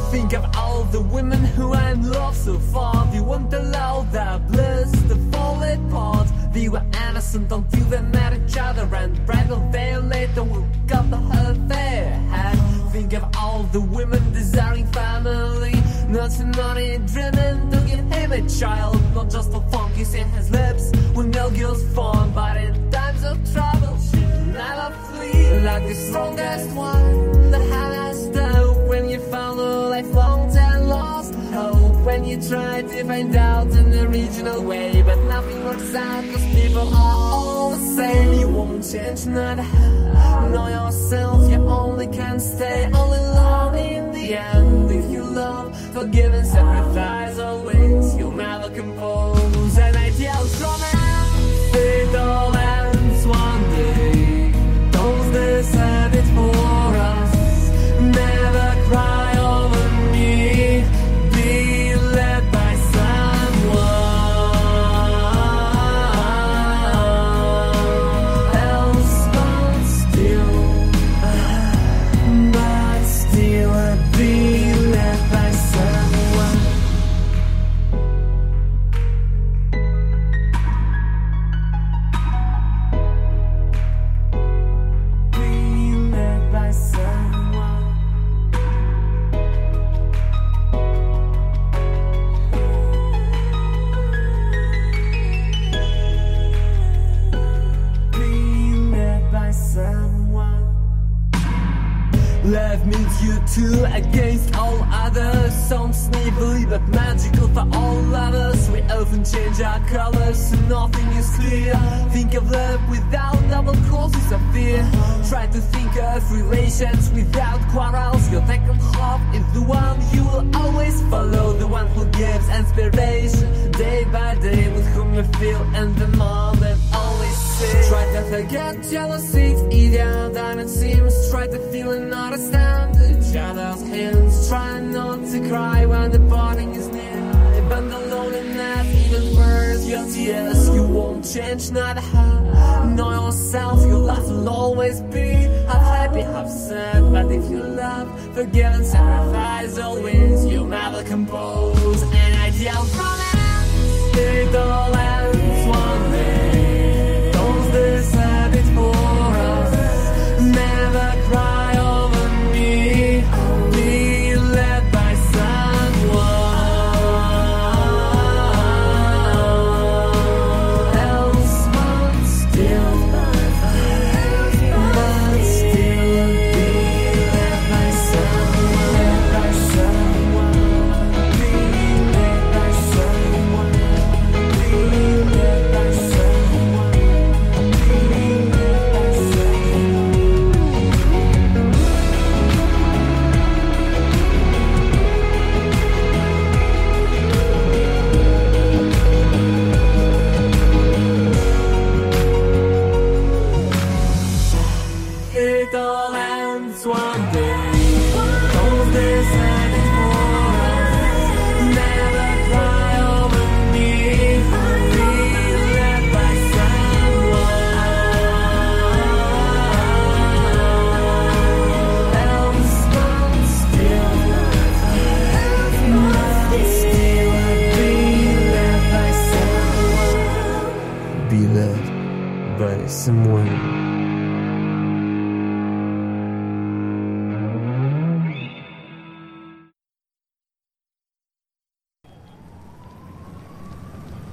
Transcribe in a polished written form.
Think of all the women who I love so far. They won't allow their bliss to fall apart. They were innocent until they met each other, and right a day later we got the hurt they had. Think of all the women desiring family, not for money, dreaming to give him a child. Not just for fun, kissing his lips when no girl's fun, but in times of trouble she never flee. Like the strongest one, the hardest hope. When you found a lifelong and lost hope, when you try to find out in the original way, but nothing works out cause people are all the same. You won't change, not know yourself, you only can stay all alone in the end. If you love, forgive and sacrifice always, you'll never compose an ideal romance. It all ends one day, those decide it for us. Never cry over me, be led by someone else, but still be led by someone. Be led by someone. Someone. Love means you two against all others. Sounds naively but magical for all lovers. We often change our colors so nothing is clear. Think of love without double causes of fear. Try to think of relations without quarrels. Your second half is the one you will always follow, the one who gives inspiration day by day, with whom you feel in the moment always say. Try to forget jealousy, it's easier than it seems. Try to feel and understand each other's hints. Try not to cry when the parting is near. But the loneliness even worse, your tears. You won't change, not her. Know yourself, your life will always be half happy, half sad. But if you love, forgive and sacrifice always, you'll never compose an ideal romance. It all ends one day, those decide it for us. Never cry over me, be led by someone else, but still be led by someone, be led by someone, be led by someone, be led by it all ends one day. Those decide it for us. Never cry over me, be led by someone else, but still be led by someone. Be led by someone.